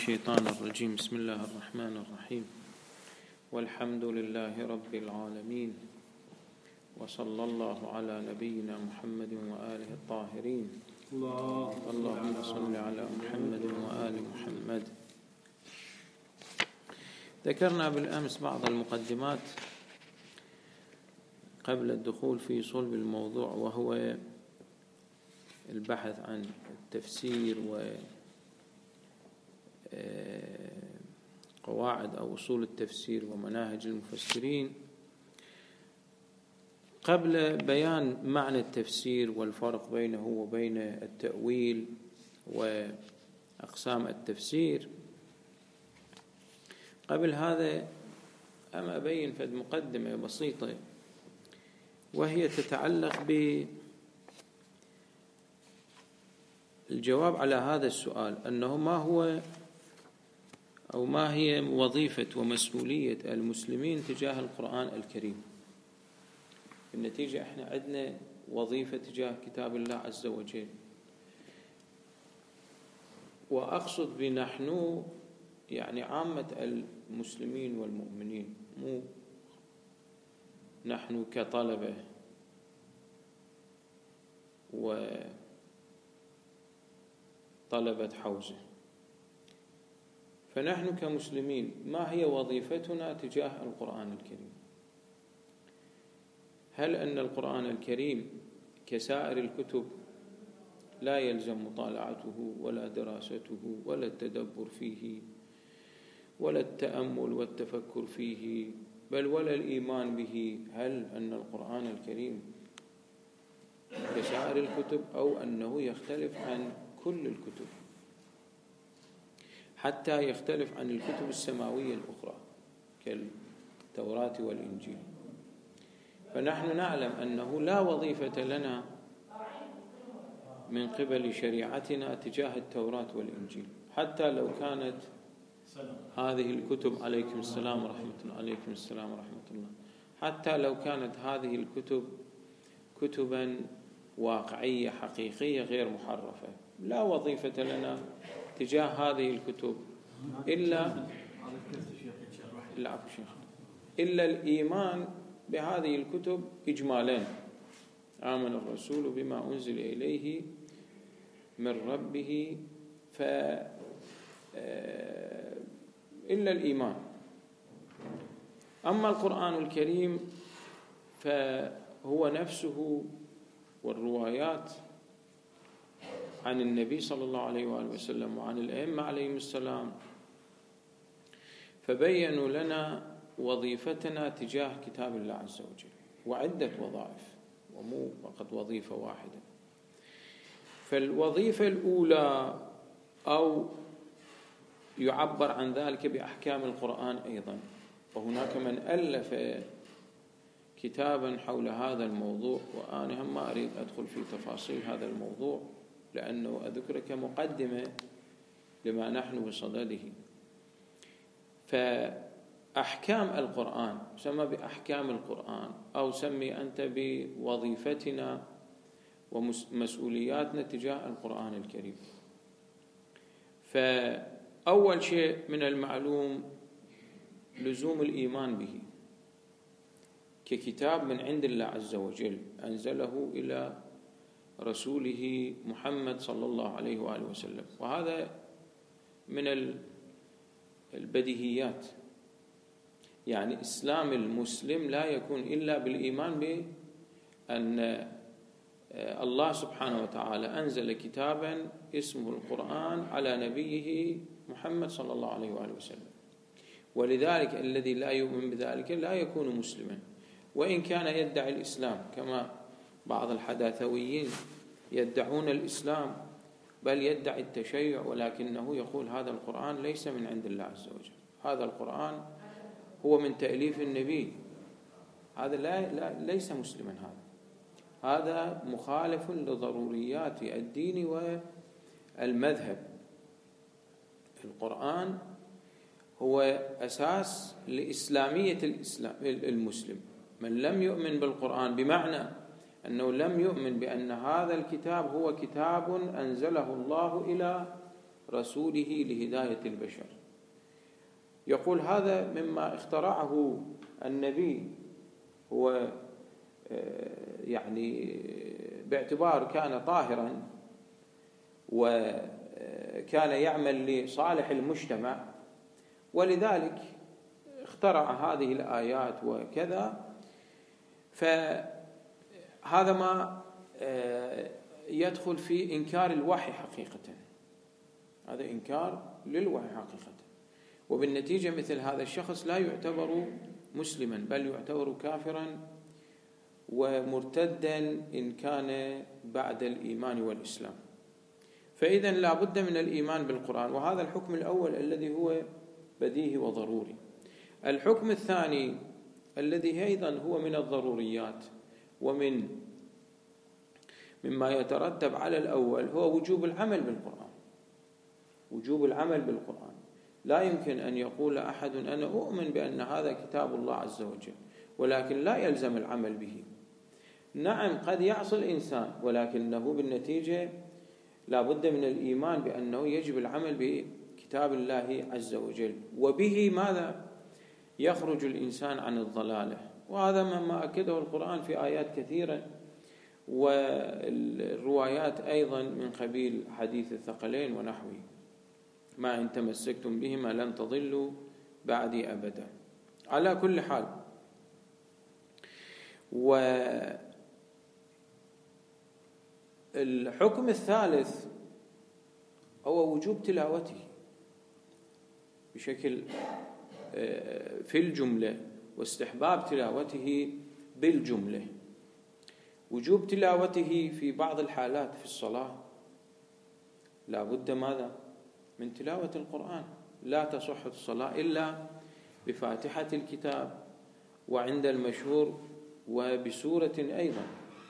الشيطان الرجيم. بسم الله الرحمن الرحيم، والحمد لله رب العالمين، وصلى الله على نبينا محمد وآله الطاهرين. اللهم صل على محمد وآل محمد. ذكرنا بالأمس بعض المقدمات قبل الدخول في صلب الموضوع، وهو البحث عن التفسير وقواعد أو أصول التفسير ومناهج المفسرين، قبل بيان معنى التفسير والفرق بينه وبين التأويل وأقسام التفسير. قبل هذا أما أبين فد مقدمة بسيطة، وهي تتعلق بالجواب على هذا السؤال، أنه ما هي وظيفة ومسؤولية المسلمين تجاه القرآن الكريم. بالنتيجة احنا عندنا وظيفة تجاه كتاب الله عز وجل، وأقصد بنحن يعني عامة المسلمين والمؤمنين، مو نحن كطلبة وطلبة حوزة. فنحن كمسلمين ما هي وظيفتنا تجاه القرآن الكريم؟ هل أن القرآن الكريم كسائر الكتب لا يلزم مطالعته ولا دراسته ولا التدبر فيه ولا التأمل والتفكر فيه، بل ولا الإيمان به؟ هل أن القرآن الكريم كسائر الكتب، أو أنه يختلف عن كل الكتب، حتى يختلف عن الكتب السماوية الأخرى كالتوراة والإنجيل؟ فنحن نعلم أنه لا وظيفة لنا من قبل شريعتنا تجاه التوراة والإنجيل، حتى لو كانت هذه الكتب، عليكم السلام ورحمة الله، عليكم السلام ورحمة الله، حتى لو كانت هذه الكتب كتبا واقعية حقيقية غير محرفة، لا وظيفة لنا تجاه هذه الكتب إلا الإيمان بهذه الكتب إجمالا. آمن الرسول بما أنزل إليه من ربه إلا الإيمان. أما القرآن الكريم فهو نفسه والروايات عن النبي صلى الله عليه وآله وسلم وعن الأئمة عليهم السلام، فبينوا لنا وظيفتنا تجاه كتاب الله عز وجل، وعدة وظائف ومو فقط وظيفة واحدة. فالوظيفة الأولى، أو يعبر عن ذلك بأحكام القرآن أيضا، وهناك من ألف كتابا حول هذا الموضوع، وأنا هم ما أريد أدخل في تفاصيل هذا الموضوع لأنه أذكر كمقدمة لما نحن بصدده. فأحكام القرآن سمى بأحكام القرآن، أو سمي أنت بوظيفتنا ومسؤولياتنا تجاه القرآن الكريم. فأول شيء من المعلوم لزوم الإيمان به ككتاب من عند الله عز وجل أنزله إلى رسوله محمد صلى الله عليه وآله وسلم، وهذا من البديهيات. يعني إسلام المسلم لا يكون إلا بالإيمان بأن الله سبحانه وتعالى أنزل كتابا اسمه القرآن على نبيه محمد صلى الله عليه وآله وسلم، ولذلك الذي لا يؤمن بذلك لا يكون مسلما، وإن كان يدعي الإسلام، كما بعض الحداثويين يدعون الإسلام بل يدعي التشيع، ولكنه يقول هذا القرآن ليس من عند الله عز وجل، هذا القرآن هو من تأليف النبي. هذا ليس مسلما، هذا مخالف لضروريات الدين والمذهب. القرآن هو أساس لإسلامية المسلم. من لم يؤمن بالقرآن بمعنى أنه لم يؤمن بأن هذا الكتاب هو كتاب أنزله الله إلى رسوله لهداية البشر. يقول هذا مما اخترعه النبي، هو يعني باعتبار كان طاهرا وكان يعمل لصالح المجتمع، ولذلك اخترع هذه الآيات وكذا. فهذا ما يدخل في إنكار الوحي حقيقة، هذا إنكار للوحي حقيقة، وبالنتيجة مثل هذا الشخص لا يعتبر مسلما، بل يعتبر كافرا ومرتدا إن كان بعد الإيمان والإسلام. فإذن لا بد من الإيمان بالقرآن، وهذا الحكم الأول الذي هو بديهي وضروري. الحكم الثاني الذي أيضا هو من الضروريات مما يترتب على الأول هو وجوب العمل بالقرآن. وجوب العمل بالقرآن، لا يمكن أن يقول أحد أنا أؤمن بأن هذا كتاب الله عز وجل ولكن لا يلزم العمل به. نعم قد يعصي الإنسان، ولكنه بالنتيجة لا بد من الإيمان بأنه يجب العمل بكتاب الله عز وجل، وبه ماذا يخرج الإنسان عن الضلالة. وهذا مما أكده القرآن في آيات كثيرة، والروايات أيضا من قبيل حديث الثقلين ونحوه، ما إن تمسكتم بهما لن تضلوا بعدي أبدا. على كل حال، والحكم الثالث هو وجوب تلاوته بشكل في الجملة، واستحباب تلاوته بالجملة. وجوب تلاوته في بعض الحالات في الصلاة لا بد ماذا من تلاوة القرآن، لا تصح الصلاة إلا بفاتحة الكتاب، وعند المشهور وبسورة أيضا،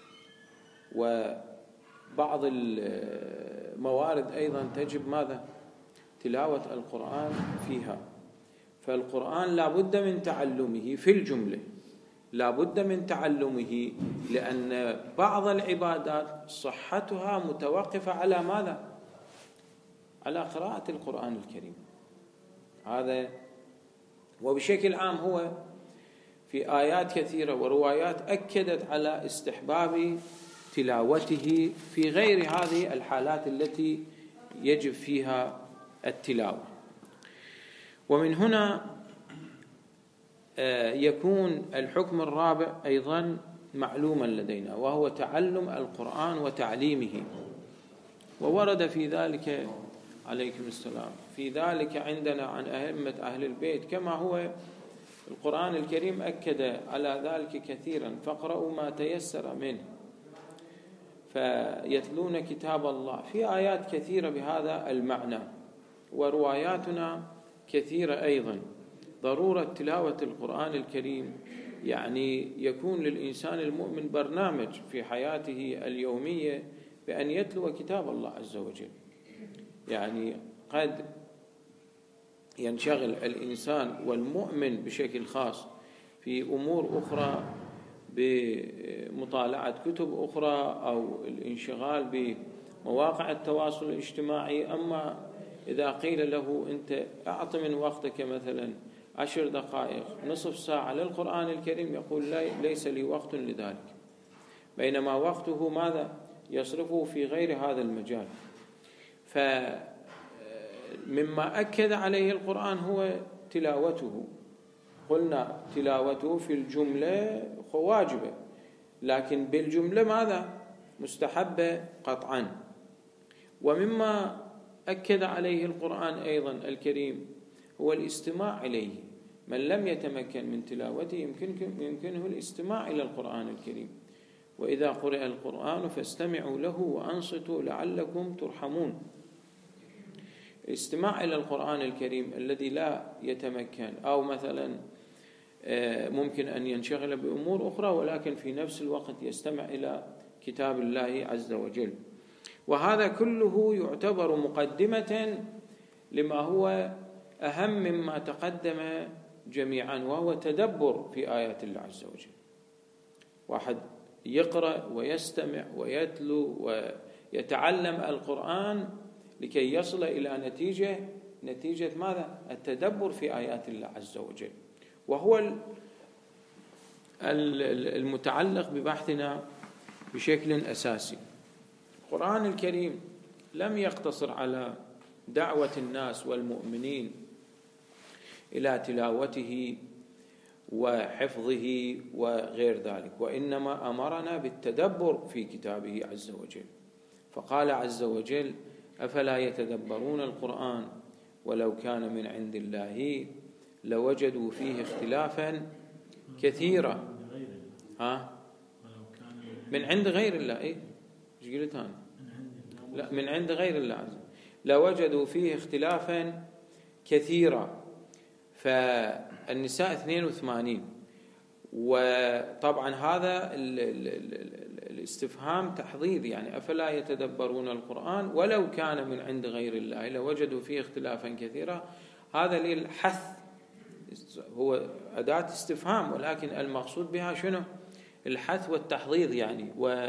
وبعض الموارد أيضا تجب ماذا تلاوة القرآن فيها. فالقرآن لا بد من تعلمه في الجملة، لا بد من تعلمه، لأن بعض العبادات صحتها متوقفة على ماذا؟ على قراءة القرآن الكريم. هذا وبشكل عام هو في آيات كثيرة وروايات أكدت على استحباب تلاوته في غير هذه الحالات التي يجب فيها التلاوة. ومن هنا يكون الحكم الرابع أيضا معلوما لدينا، وهو تعلم القرآن وتعليمه. وورد في ذلك عليكم السلام في ذلك عندنا عن أئمة أهل البيت، كما هو القرآن الكريم أكد على ذلك كثيرا: فاقرأوا ما تيسر منه، فيتلون كتاب الله. في آيات كثيرة بهذا المعنى، ورواياتنا كثيرة أيضا. ضرورة تلاوة القرآن الكريم يعني يكون للإنسان المؤمن برنامج في حياته اليومية بأن يتلو كتاب الله عز وجل. يعني قد ينشغل الإنسان والمؤمن بشكل خاص في أمور أخرى، بمطالعة كتب أخرى أو الانشغال بمواقع التواصل الاجتماعي. أما إذا قيل له أنت أعط من وقتك مثلا 10 دقائق نصف ساعة للقرآن الكريم، يقول ليس لي وقت لذلك، بينما وقته ماذا يصرفه في غير هذا المجال. فمما أكد عليه القرآن هو تلاوته. قلنا تلاوته في الجملة واجبة، لكن بالجملة ماذا مستحبة قطعا. ومما أكد عليه القرآن أيضا الكريم هو الاستماع إليه. من لم يتمكن من تلاوته يمكنه الاستماع إلى القرآن الكريم. وإذا قرئ القرآن فاستمعوا له وأنصتوا لعلكم ترحمون. الاستماع إلى القرآن الكريم الذي لا يتمكن، أو مثلا ممكن أن ينشغل بأمور أخرى ولكن في نفس الوقت يستمع إلى كتاب الله عز وجل. وهذا كله يعتبر مقدمة لما هو أهم مما تقدم جميعا، وهو تدبر في آيات الله عز وجل. واحد يقرأ ويستمع ويتلو ويتعلم القرآن لكي يصل إلى نتيجة ماذا؟ التدبر في آيات الله عز وجل، وهو المتعلق ببحثنا بشكل أساسي. القرآن الكريم لم يقتصر على دعوة الناس والمؤمنين إلى تلاوته وحفظه وغير ذلك، وإنما أمرنا بالتدبر في كتابه عز وجل، فقال عز وجل: أفلا يتدبرون القرآن ولو كان من عند الله لوجدوا فيه اختلافا كثيرا. من عند غير الله، ايش قلت أنا؟ لا، من عند غير الله عز وجل لوجدوا فيه اختلافا كثيرا. فالنساء 82. وطبعا هذا الاستفهام تحضير، يعني أفلا يتدبرون القرآن ولو كان من عند غير الله لوجدوا فيه اختلافا كثيرا. هذا للحث، هو أداة استفهام، ولكن المقصود بها شنو؟ الحث والتحضير يعني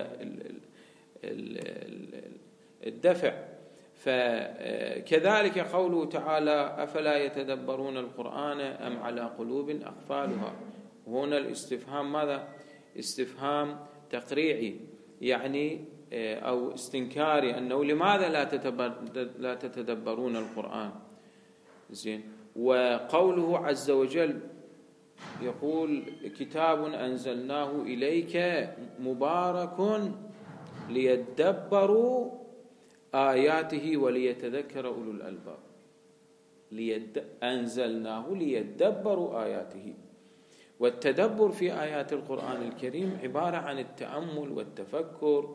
والدفع. فكذلك قوله تعالى: أفلا يتدبرون القرآن أم على قلوب أقفالها. هنا الاستفهام ماذا؟ استفهام تقريعي، يعني أو استنكاري، أنه لماذا لا تتدبرون القرآن؟ زين. وقوله عز وجل يقول: كتاب أنزلناه إليك مبارك ليدبروا آياته وليتذكر أولو الألباب. أنزلناه ليدبروا آياته. والتدبر في آيات القرآن الكريم عبارة عن التأمل والتفكر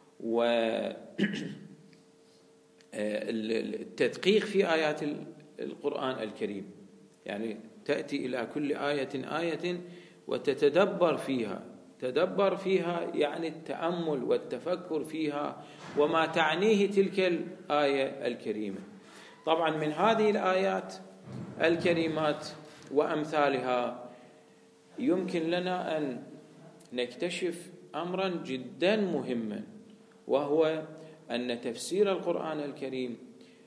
والتدقيق في آيات القرآن الكريم، يعني تأتي إلى كل آية وتتدبر فيها. تدبر فيها يعني التأمل والتفكر فيها وما تعنيه تلك الآية الكريمة. طبعا من هذه الآيات الكريمات وأمثالها يمكن لنا أن نكتشف أمرا جدا مهما، وهو أن تفسير القرآن الكريم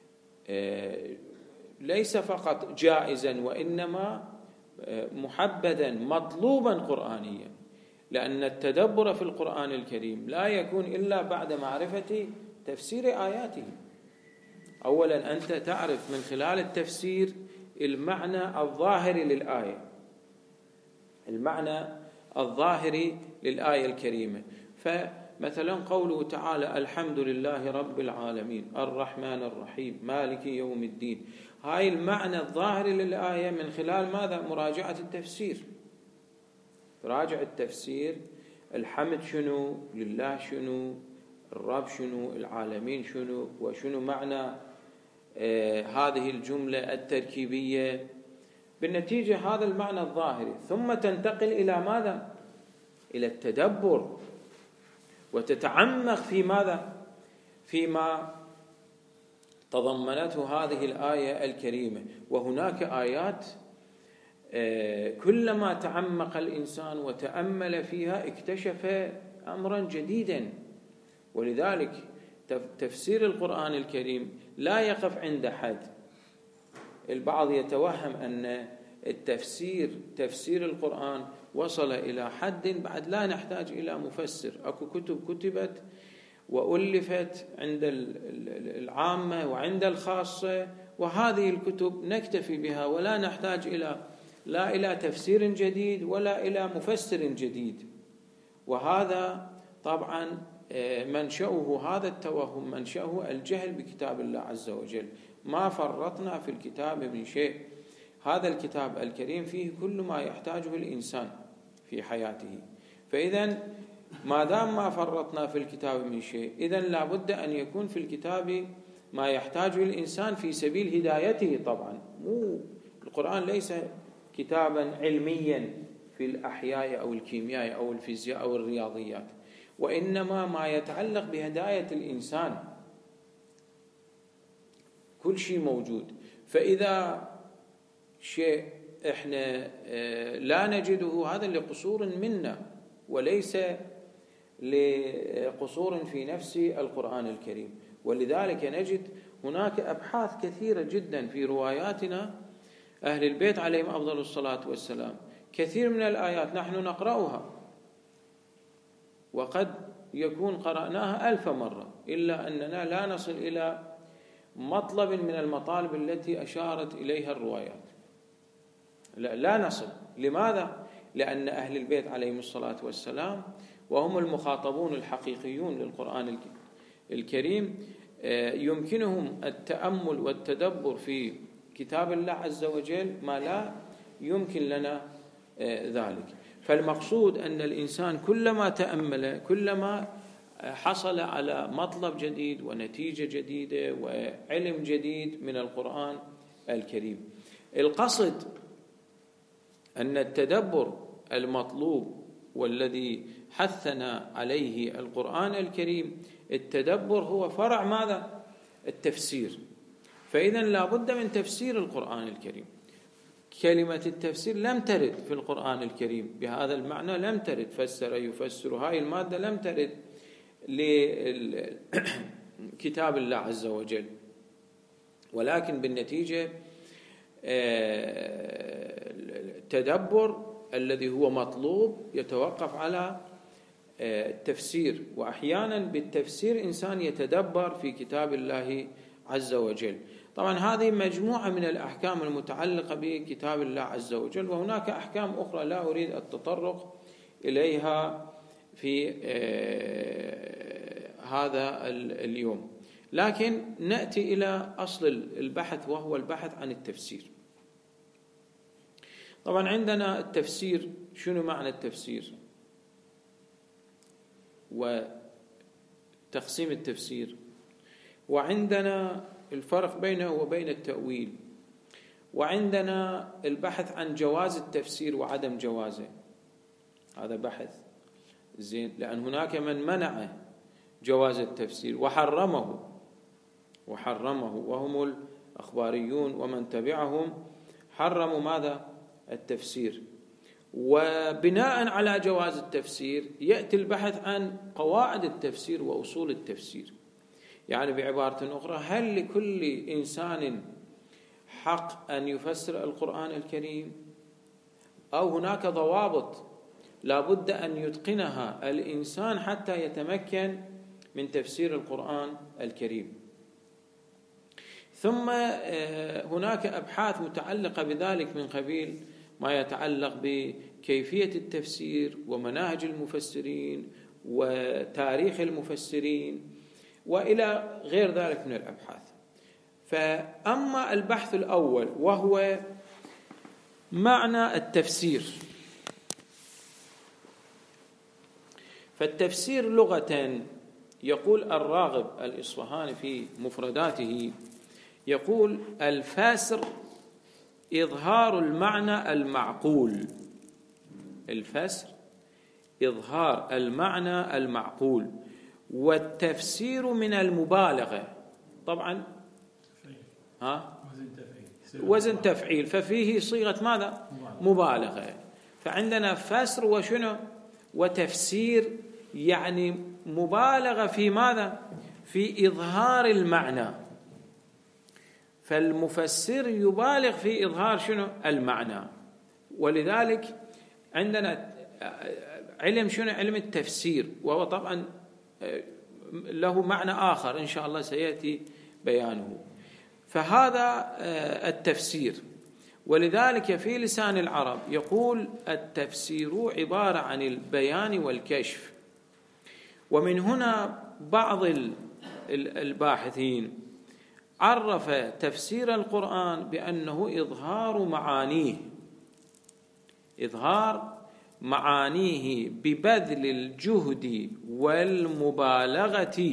ليس فقط جائزا، وإنما محبذا مطلوبا قرآنيا، لأن التدبر في القرآن الكريم لا يكون إلا بعد معرفة تفسير آياته. أولا أنت تعرف من خلال التفسير المعنى الظاهري للآية، المعنى الظاهري للآية الكريمة. فمثلا قوله تعالى: الحمد لله رب العالمين الرحمن الرحيم مالك يوم الدين، هاي المعنى الظاهري للآية من خلال ماذا؟ مراجعة التفسير. راجع التفسير، الحمد شنو؟ لله شنو؟ الرب شنو؟ العالمين شنو؟ وشنو معنى هذه الجملة التركيبية؟ بالنتيجة هذا المعنى الظاهري، ثم تنتقل إلى ماذا؟ إلى التدبر، وتتعمق في ماذا؟ فيما تضمنته هذه الآية الكريمة. وهناك آيات كلما تعمق الإنسان وتأمل فيها اكتشف أمرا جديدا. ولذلك تفسير القرآن الكريم لا يقف عند حد. البعض يتوهم أن تفسير القرآن وصل إلى حد بعد لا نحتاج إلى مفسر. أكو كتب كتبت وألفت عند العامة وعند الخاصة، وهذه الكتب نكتفي بها ولا نحتاج لا إلى تفسير جديد ولا إلى مفسر جديد. وهذا طبعا منشأه، هذا التوهم منشأه الجهل بكتاب الله عز وجل. ما فرطنا في الكتاب من شيء. هذا الكتاب الكريم فيه كل ما يحتاجه الإنسان في حياته. فإذا ما دام ما فرطنا في الكتاب من شيء، إذن لابد أن يكون في الكتاب ما يحتاجه الإنسان في سبيل هدايته. طبعا القرآن ليس كتابا علميا في الأحياء أو الكيمياء أو الفيزياء أو الرياضيات، وإنما ما يتعلق بهداية الإنسان. كل شيء موجود. فإذا شيء إحنا لا نجده، هذا لقصور منا وليس لقصور في نفس القرآن الكريم. ولذلك نجد هناك أبحاث كثيرة جدا في رواياتنا أهل البيت عليهم أفضل الصلاة والسلام، كثير من الآيات نحن نقرأها وقد يكون قرأناها 1000 مرة، إلا أننا لا نصل إلى مطلب من المطالب التي أشارت إليها الروايات، لا نصل. لماذا؟ لأن أهل البيت عليهم الصلاة والسلام وهم المخاطبون الحقيقيون للقرآن الكريم يمكنهم التأمل والتدبر في كتاب الله عز وجل ما لا يمكن لنا ذلك. فالمقصود أن الإنسان كلما تأمل كلما حصل على مطلب جديد ونتيجة جديدة وعلم جديد من القرآن الكريم. القصد أن التدبر المطلوب والذي حثنا عليه القرآن الكريم، التدبر هو فرع ماذا؟ التفسير. فإذا لا بد من تفسير القرآن الكريم. كلمة التفسير لم ترد في القرآن الكريم بهذا المعنى، لم ترد فسر يفسر، هاي المادة لم ترد لكتاب الله عز وجل، ولكن بالنتيجة التدبر الذي هو مطلوب يتوقف على التفسير، وأحيانا بالتفسير إنسان يتدبر في كتاب الله عز وجل. طبعا هذه مجموعة من الأحكام المتعلقة بكتاب الله عز وجل، وهناك أحكام أخرى لا أريد التطرق إليها في هذا اليوم، لكن نأتي إلى أصل البحث وهو البحث عن التفسير. طبعا عندنا التفسير، شنو معنى التفسير وتقسيم التفسير، وعندنا الفرق بينه وبين التأويل، وعندنا البحث عن جواز التفسير وعدم جوازه. هذا بحث زين، لأن هناك من منع جواز التفسير وحرمه وهم الأخباريون ومن تبعهم، حرموا ماذا؟ التفسير. وبناء على جواز التفسير يأتي البحث عن قواعد التفسير وأصول التفسير. يعني بعبارة أخرى، هل لكل إنسان حق أن يفسر القرآن الكريم، أو هناك ضوابط لا بد أن يتقنها الإنسان حتى يتمكن من تفسير القرآن الكريم؟ ثم هناك أبحاث متعلقة بذلك من قبيل ما يتعلق بكيفية التفسير ومناهج المفسرين وتاريخ المفسرين وإلى غير ذلك من الأبحاث. فأما البحث الأول وهو معنى التفسير، فالتفسير لغة يقول الراغب الإصفهاني في مفرداته، يقول الفاسر إظهار المعنى المعقول. الفسر إظهار المعنى المعقول، والتفسير من المبالغة. طبعا وزن تفعيل، ففيه صيغة ماذا؟ مبالغة. فعندنا فسر وشنو؟ وتفسير، يعني مبالغة في ماذا؟ في إظهار المعنى. فالمفسر يبالغ في إظهار شنو؟ المعنى. ولذلك عندنا علم شنو؟ علم التفسير، وهو طبعا له معنى آخر إن شاء الله سيأتي بيانه. فهذا التفسير. ولذلك في لسان العرب يقول التفسير عبارة عن البيان والكشف. ومن هنا بعض الباحثين عرف تفسير القرآن بأنه إظهار معانيه ببذل الجهد والمبالغة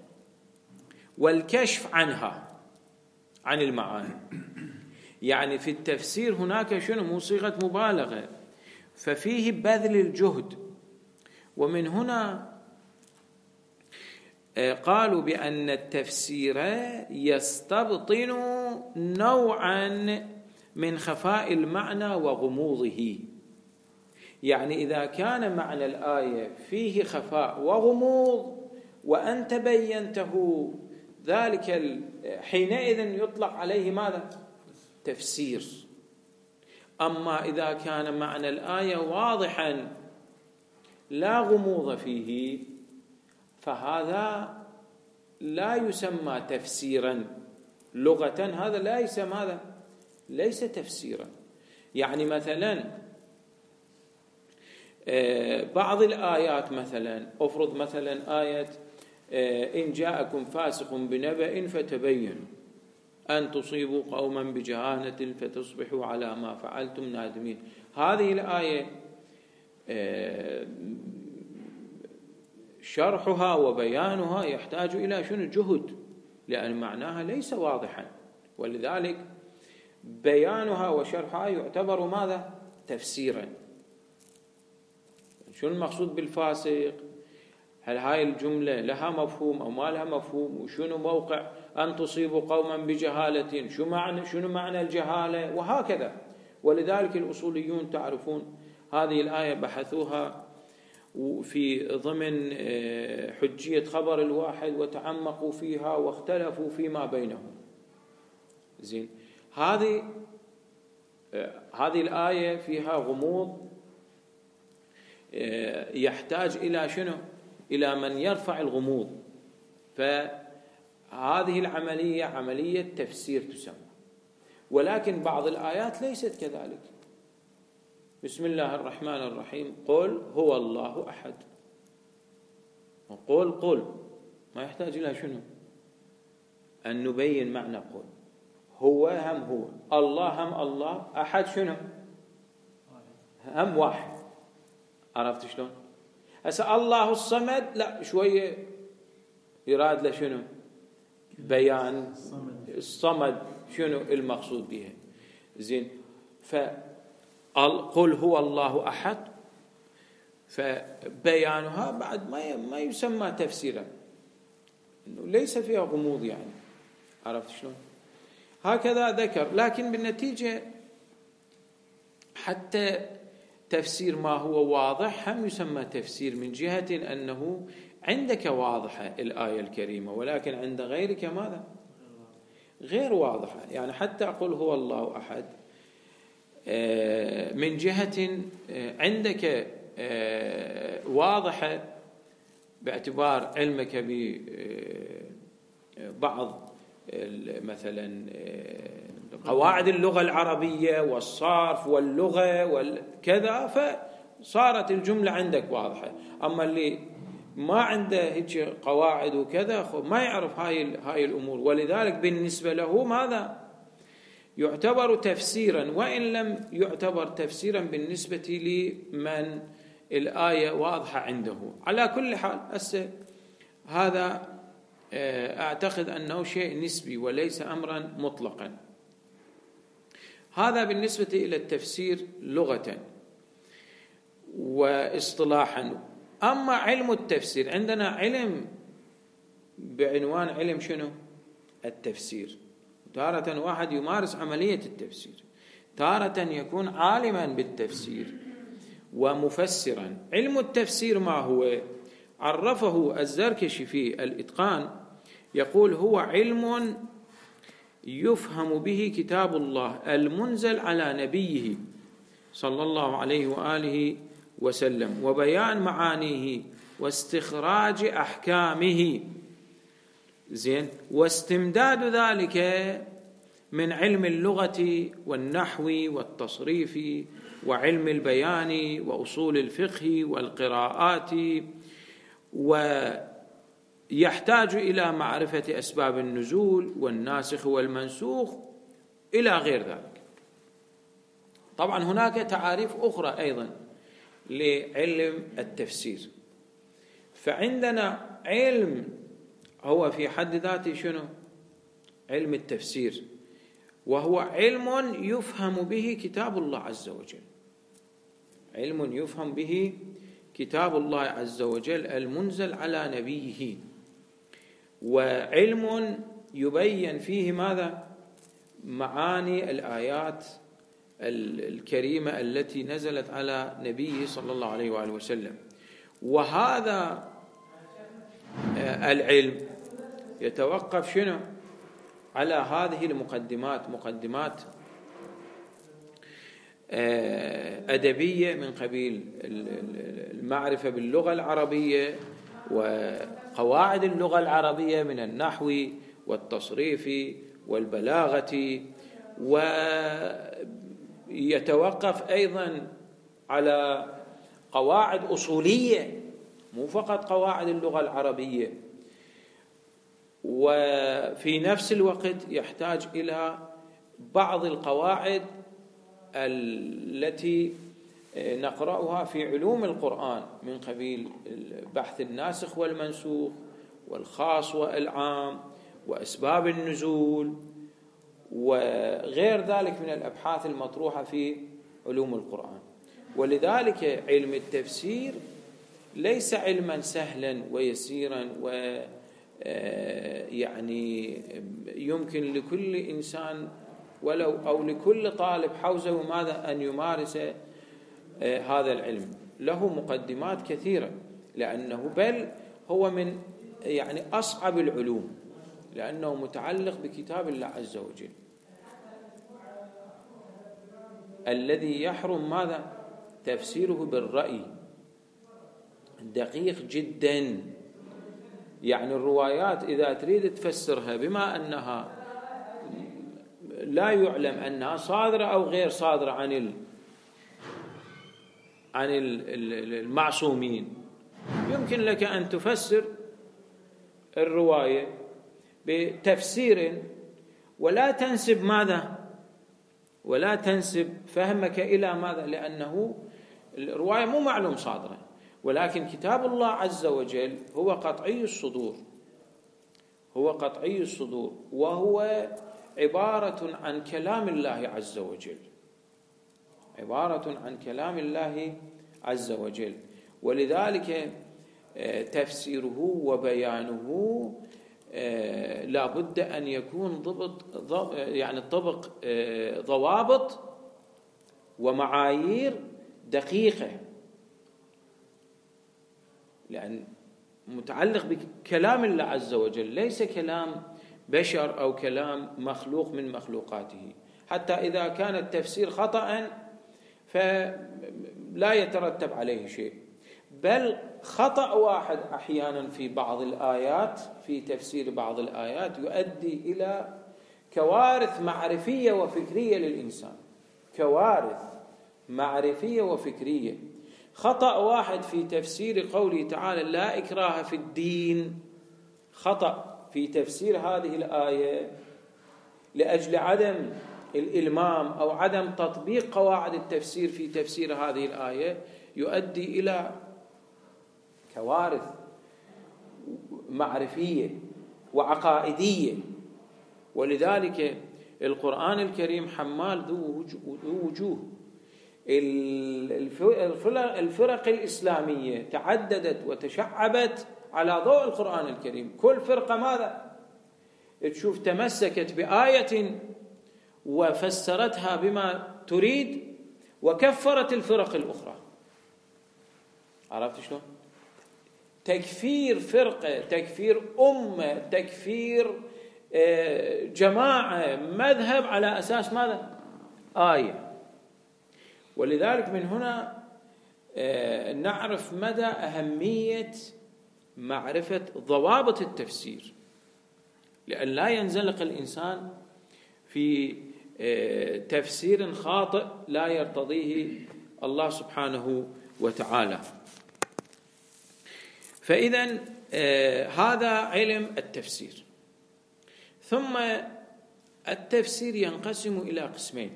والكشف عنها، عن المعاني. يعني في التفسير هناك شنو؟ مو صيغة مبالغة، ففيه بذل الجهد. ومن هنا قالوا بأن التفسير يستبطن نوعا من خفاء المعنى وغموضه. يعني إذا كان معنى الآية فيه خفاء وغموض وأنت بينته ذلك حينئذ يطلق عليه ماذا؟ تفسير. أما إذا كان معنى الآية واضحا لا غموض فيه فهذا لا يسمى تفسيرا لغة، هذا لا يسمى، هذا ليس تفسيرا. يعني مثلا بعض الآيات، مثلا أفرض مثلا آية إن جاءكم فاسق بنبأ فتبينوا أن تصيبوا قوما بجهالة فتصبحوا على ما فعلتم نادمين. هذه الآية شرحها وبيانها يحتاج إلى شنو؟ جهد، لأن معناها ليس واضحا، ولذلك بيانها وشرحها يعتبر ماذا؟ تفسيرا. شنو المقصود بالفاسق؟ هل هاي الجملة لها مفهوم أو ما لها مفهوم؟ وشنو موقع أن تصيبوا قوما بجهالة؟ شنو معنى الجهالة؟ وهكذا. ولذلك الأصوليون تعرفون هذه الآية بحثوها في ضمن حجية خبر الواحد وتعمقوا فيها واختلفوا فيما بينهم. زين، هذه الآية فيها غموض، يحتاج إلى شنو؟ إلى من يرفع الغموض. فهذه العملية عملية تفسير تسمى. ولكن بعض الآيات ليست كذلك. بسم الله الرحمن الرحيم، قل هو الله أحد. قل ما يحتاج إلى شنو؟ أن نبين معنى قل. هو هم هو، الله هم الله، أحد شنو؟ هم واحد. عرفت شلون؟ هسه الله الصمد لا، شوية يراد له شنو؟ بيان الصمد شنو المقصود به. زين، فقل هو الله أحد، فبيانها بعد ما يسمى تفسيرا، إنه ليس فيها غموض يعني. عرفت شلون؟ هكذا ذكر. لكن بالنتيجة حتى تفسير ما هو واضح هم يسمى تفسير، من جهة أنه عندك واضحة الآية الكريمة، ولكن عند غيرك ماذا؟ غير واضحة. يعني حتى أقول هو الله أحد، من جهة عندك واضحة باعتبار علمك ببعض مثلا قواعد اللغة العربية والصرف واللغة والكذا، فصارت الجملة عندك واضحة. أما اللي ما عنده هيك قواعد وكذا ما يعرف هاي الأمور، ولذلك بالنسبة له ماذا؟ يعتبر تفسيرا، وإن لم يعتبر تفسيرا بالنسبة لمن الآية واضحة عنده. على كل حال هذا أعتقد أنه شيء نسبي وليس أمرا مطلقا. هذا بالنسبة إلى التفسير لغة واصطلاحا. أما علم التفسير، عندنا علم بعنوان علم شنو؟ التفسير. تارة واحد يمارس عملية التفسير، تارة يكون عالما بالتفسير ومفسرا. علم التفسير ما هو؟ عرفه الزركشي في الإتقان، يقول هو علم يفهم به كتاب الله المنزل على نبيه صلى الله عليه وآله وسلم، وبيان معانيه واستخراج أحكامه. زين، واستمداد ذلك من علم اللغة والنحو والتصريف وعلم البيان وأصول الفقه والقراءات، ويحتاج إلى معرفة أسباب النزول والناسخ والمنسوخ إلى غير ذلك. طبعا هناك تعاريف أخرى أيضا لعلم التفسير. فعندنا علم هو في حد ذاته شنو؟ علم التفسير، وهو علم يفهم به كتاب الله عز وجل، علم يفهم به كتاب الله عز وجل المنزل على نبيه، وعلم يبين فيه ماذا؟ معاني الآيات الكريمة التي نزلت على نبيه صلى الله عليه وآله وسلم. وهذا العلم يتوقف شنو؟ على هذه المقدمات، مقدمات أدبية من قبيل المعرفة باللغة العربية وقواعد اللغة العربية من النحو والتصريف والبلاغة، ويتوقف أيضا على قواعد أصولية مو فقط قواعد اللغة العربية، وفي نفس الوقت يحتاج إلى بعض القواعد التي نقرأها في علوم القرآن من قبيل بحث الناسخ والمنسوخ والخاص والعام وأسباب النزول وغير ذلك من الأبحاث المطروحة في علوم القرآن. ولذلك علم التفسير ليس علما سهلا ويسيرا يعني يمكن لكل إنسان ولو أو لكل طالب حوزه ماذا أن يمارس هذا العلم. له مقدمات كثيرة، لأنه بل هو من يعني أصعب العلوم، لأنه متعلق بكتاب الله عز وجل الذي يحرم ماذا؟ تفسيره بالرأي، دقيق جدا. يعني الروايات إذا تريد تفسرها بما أنها لا يعلم أنها صادرة أو غير صادرة عن المعصومين، يمكن لك أن تفسر الرواية بتفسير ولا تنسب ماذا؟ ولا تنسب فهمك إلى ماذا؟ لأنه الرواية مو معلوم صادرة، ولكن كتاب الله عز وجل هو قطعي الصدور، هو قطعي الصدور، وهو عبارة عن كلام الله عز وجل، عبارة عن كلام الله عز وجل. ولذلك تفسيره وبيانه لا بد أن يكون يعني طبق ضوابط ومعايير دقيقة، لأن متعلق بكلام الله عز وجل، ليس كلام بشر أو كلام مخلوق من مخلوقاته. حتى إذا كان التفسير خطأ فلا يترتب عليه شيء، بل خطأ واحد أحيانا في بعض الآيات، في تفسير بعض الآيات، يؤدي إلى كوارث معرفية وفكرية للإنسان، كوارث معرفية وفكرية. خطأ واحد في تفسير قوله تعالى لا إكراه في الدين، خطأ في تفسير هذه الآية لأجل عدم الإلمام أو عدم تطبيق قواعد التفسير في تفسير هذه الآية، يؤدي إلى كوارث معرفية وعقائدية. ولذلك القرآن الكريم حمال ذو وجوه. الفرق الإسلامية تعددت وتشعبت على ضوء القرآن الكريم، كل فرقة ماذا؟ تشوف تمسكت بآية وفسرتها بما تريد وكفرت الفرق الأخرى. عرفت شلون؟ تكفير فرقة، تكفير أمة، تكفير جماعة، مذهب على أساس ماذا؟ آية. ولذلك من هنا نعرف مدى أهمية معرفة ضوابط التفسير، لأن لا ينزلق الإنسان في تفسير خاطئ لا يرتضيه الله سبحانه وتعالى. فإذن هذا علم التفسير. ثم التفسير ينقسم إلى قسمين.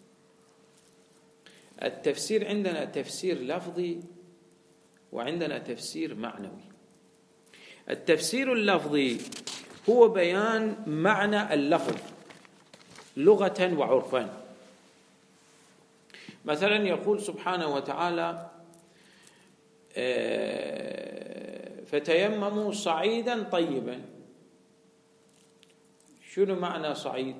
التفسير عندنا تفسير لفظي وعندنا تفسير معنوي. التفسير اللفظي هو بيان معنى اللفظ لغة وعرفا. مثلا يقول سبحانه وتعالى فتيمموا صعيدا طيبا. شنو معنى صعيد؟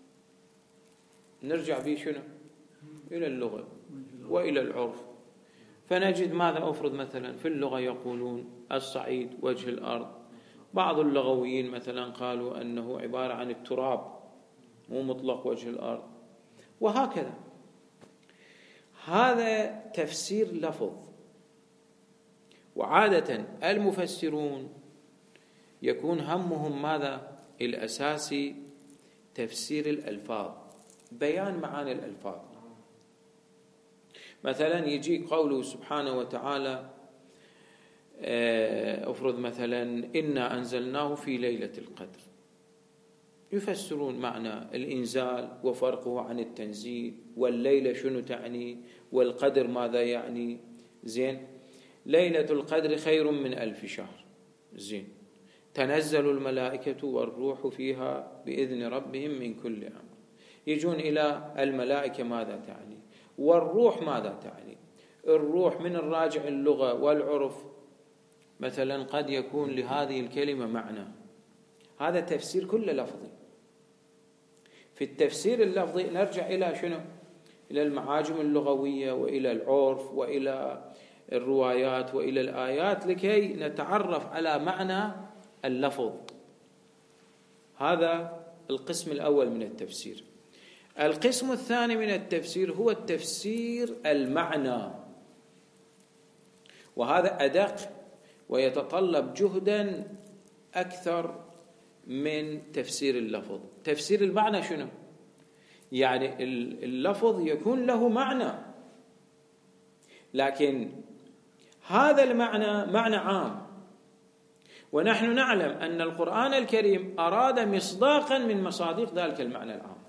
نرجع به شنو؟ إلى اللغة وإلى العرف، فنجد ماذا أفرض مثلا في اللغة يقولون الصعيد وجه الأرض بعض اللغويين مثلا قالوا أنه عبارة عن التراب مو مطلق وجه الأرض، وهكذا. هذا تفسير لفظ. وعادة المفسرون يكون همهم ماذا؟ الأساسي تفسير الألفاظ، بيان معاني الألفاظ. مثلا يجي قوله سبحانه وتعالى أفرض مثلا إنا أنزلناه في ليلة القدر، يفسرون معنى الإنزال وفرقه عن التنزيل، والليلة شنو تعني، والقدر ماذا يعني. زين، ليلة القدر خير من 1000 شهر. زين، تنزل الملائكة والروح فيها بإذن ربهم من كل أمر. يجون إلى الملائكة ماذا تعني، والروح ماذا تعني. الروح من الراجع اللغة والعرف مثلا قد يكون لهذه الكلمة معنى. هذا تفسير كله لفظي. في التفسير اللفظي نرجع إلى شنو؟ إلى المعاجم اللغوية وإلى العرف وإلى الروايات وإلى الآيات لكي نتعرف على معنى اللفظ. هذا القسم الأول من التفسير. القسم الثاني من التفسير هو التفسير المعنى، وهذا أدق ويتطلب جهدا أكثر من تفسير اللفظ. تفسير المعنى شنو؟ يعني اللفظ يكون له معنى، لكن هذا المعنى معنى عام، ونحن نعلم أن القرآن الكريم أراد مصداقا من مصادق ذلك المعنى العام.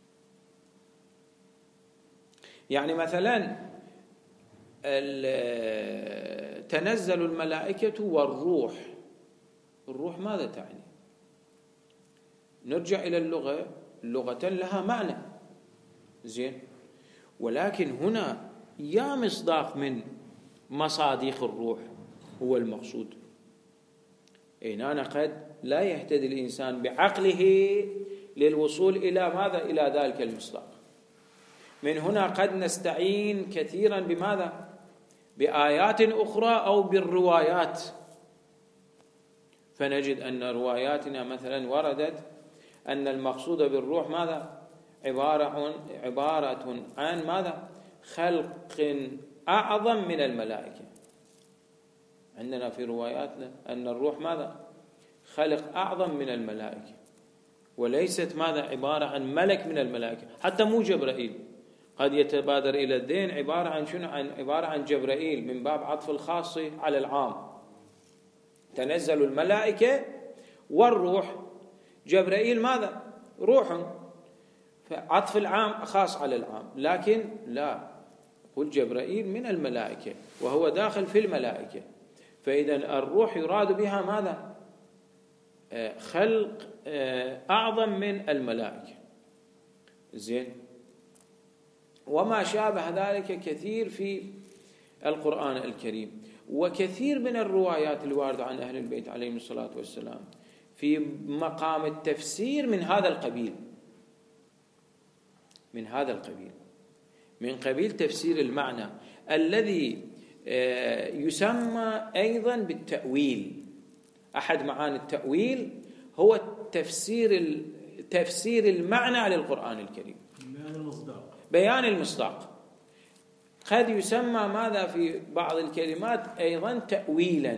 يعني مثلا تنزل الملائكة والروح، الروح ماذا تعني؟ نرجع إلى اللغة، لغة لها معنى. زين، ولكن هنا يا مصداق من مصادق الروح هو المقصود. أنا قد لا يهتدي الإنسان بعقله للوصول إلى ماذا؟ إلى ذلك المصداق. من هنا قد نستعين كثيرا بماذا؟ بآيات أخرى أو بالروايات، فنجد أن رواياتنا مثلا وردت أن المقصود بالروح ماذا؟ عبارة عن ماذا؟ خلق أعظم من الملائكة. عندنا في رواياتنا أن الروح ماذا؟ خلق أعظم من الملائكة، وليست ماذا؟ عبارة عن ملك من الملائكة. حتى مو جبرائيل، قد يتبادر إلى الذهن عبارة عن شنو؟ عبارة عن جبرائيل، من باب عطف الخاص على العام. تنزل الملائكة والروح، جبرائيل ماذا؟ روح، فعطف العام خاص على العام. لكن لا، قل جبرائيل من الملائكة وهو داخل في الملائكة، فإذا الروح يراد بها ماذا؟ خلق أعظم من الملائكة. زين، وما شابه ذلك كثير في القرآن الكريم، وكثير من الروايات الواردة عن أهل البيت عليهم الصلاة والسلام في مقام التفسير من هذا القبيل، من قبيل تفسير المعنى الذي يسمى أيضا بالتأويل. أحد معاني التأويل هو تفسير المعنى للقرآن الكريم، بيان المصداق. قد يسمى ماذا في بعض الكلمات أيضا تأويلا،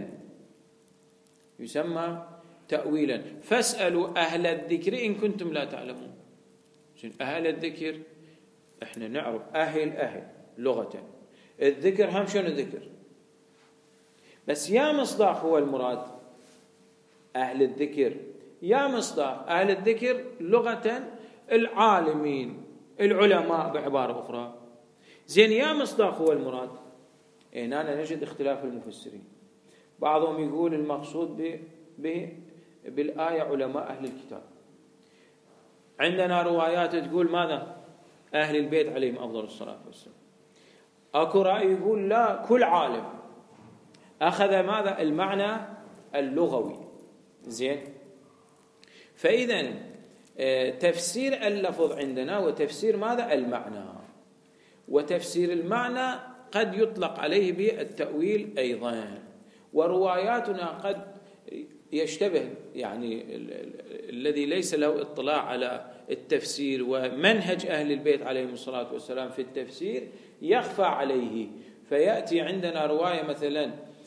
يسمى تأويلا. فاسألوا أهل الذكر إن كنتم لا تعلمون. أهل الذكر احنا نعرف أهل لغة، الذكر هم شنو ذكر، بس يا مصداق هو المراد أهل الذكر، يا مصداق أهل الذكر لغة العالمين العلماء بعبارة أخرى. زين، يا مصداق هو المراد. هنا نجد اختلاف المفسرين. بعضهم يقول المقصود بالآية علماء أهل الكتاب. عندنا روايات تقول ماذا؟ أهل البيت عليهم أفضل الصلاة والسلام. أكو رأي يقول لا، كل عالم، أخذ ماذا؟ المعنى اللغوي. زين، فإذا تفسير اللفظ عندنا وتفسير ماذا؟ المعنى. وتفسير المعنى قد يطلق عليه بالتأويل أيضا. ورواياتنا قد يشتبه يعني الذي ليس له اطلاع على التفسير ومنهج أهل البيت عليهم الصلاة والسلام في التفسير يخفى عليه، فيأتي عندنا رواية مثلا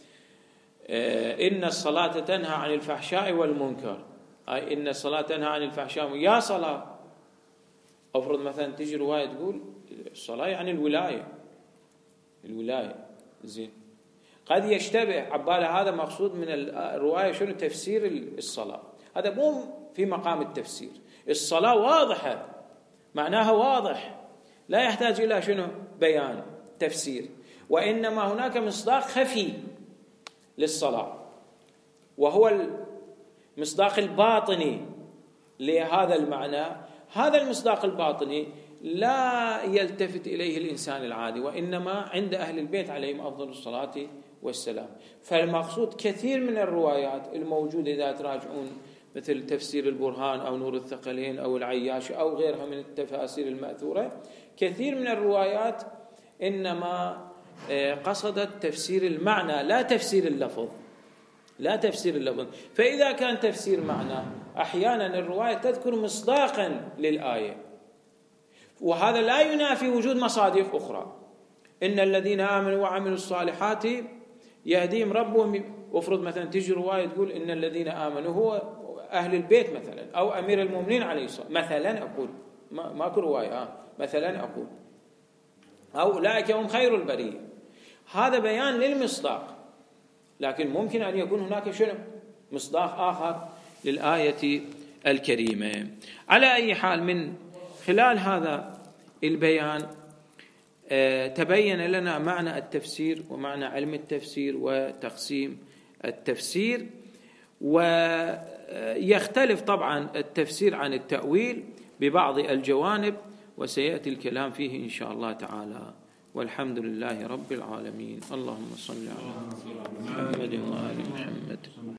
إن الصلاة تنهى عن الفحشاء والمنكر، أي إن الصلاة تنهى عن الفحشاء، يا صلاة. أفرض مثلا تجي رواية تقول الصلاة يعني الولاية زين، قد يشتبه عبالة هذا مقصود من الرواية شنو تفسير الصلاة، هذا مو في مقام التفسير. الصلاة واضحة، معناها واضح، لا يحتاج إلى شنو بيان تفسير، وإنما هناك مصداق خفي للصلاة، وهو المصداق الباطني لهذا المعنى. هذا المصداق الباطني لا يلتفت إليه الإنسان العادي، وإنما عند أهل البيت عليهم أفضل الصلاة والسلام. فالمقصود كثير من الروايات الموجودة إذا تراجعون مثل تفسير البرهان أو نور الثقلين أو العياش أو غيرها من التفاسير المأثورة، كثير من الروايات إنما قصدت تفسير المعنى لا تفسير اللفظ، لا تفسير اللفظ. فإذا كان تفسير معنى أحيانا الرواية تذكر مصداقا للآية، وهذا لا ينافي وجود مصادق أخرى. إن الذين آمنوا وعملوا الصالحات يهديهم ربهم، وفرض مثلا تجي رواية تقول إن الذين آمنوا هو أهل البيت مثلا أو أمير المؤمنين عليه الصلاة مثلا، أقول ماكو رواية مثلا أقول أو أولئك هم خير البرية، هذا بيان للمصداق. لكن ممكن أن يكون هناك شنو مصداق آخر للآية الكريمة. على أي حال من خلال هذا البيان تبين لنا معنى التفسير ومعنى علم التفسير وتقسيم التفسير. ويختلف طبعا التفسير عن التأويل ببعض الجوانب، وسيأتي الكلام فيه إن شاء الله تعالى. والحمد لله رب العالمين. اللهم صل على محمد وآل محمد.